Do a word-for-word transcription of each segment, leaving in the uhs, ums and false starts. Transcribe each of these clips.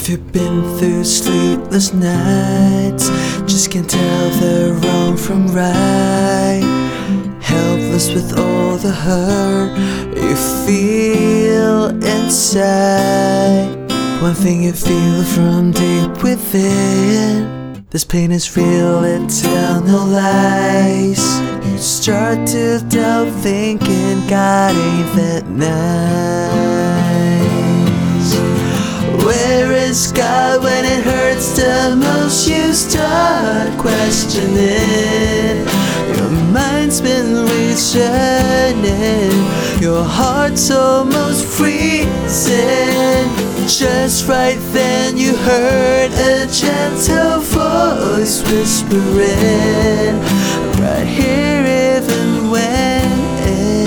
If you've been through sleepless nights, just can't tell the wrong from right, helpless with all the hurt you feel inside. One thing you feel from deep within, this pain is real, it tells no lies. You start to doubt, thinking God ain't that nice. Where is God when it hurts the most? You start questioning. Your mind's been returning, your heart's almost freezing. Just right then you heard a gentle voice whispering, right here even when it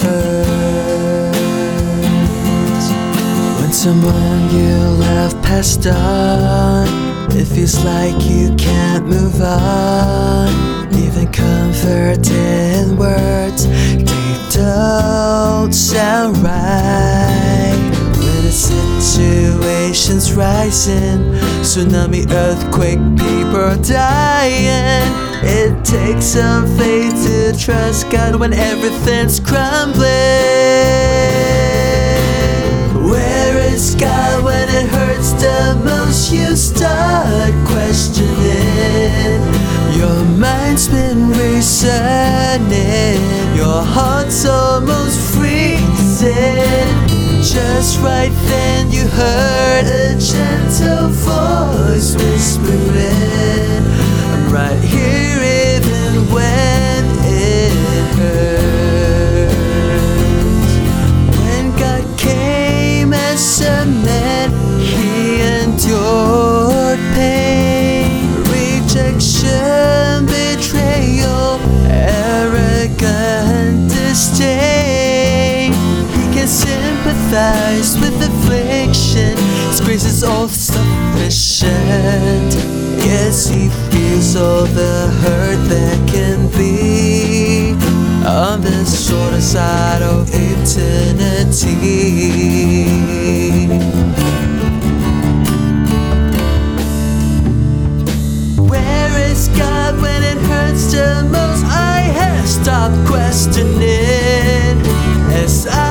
hurts. When someone you love passed on, it feels like you can't move on. Even comforting words, they don't sound right. When the situation's rising, tsunami, earthquake, people dying, it takes some faith to trust God when everything's crumbling. Where is God when it hurts the most? You start questioning. Your mind's been returning, your heart's almost freezing. Just right then you heard a gentle voice whispering, I'm right here even when it hurts. When God came as a man, He endured pain, rejection, betrayal, arrogant disdain. He can sympathize with affliction, His grace is all sufficient. Yes, He feels all the hurt that can be on the shorter side of eternity. Where is God when it hurts the most? I have stopped questioning as I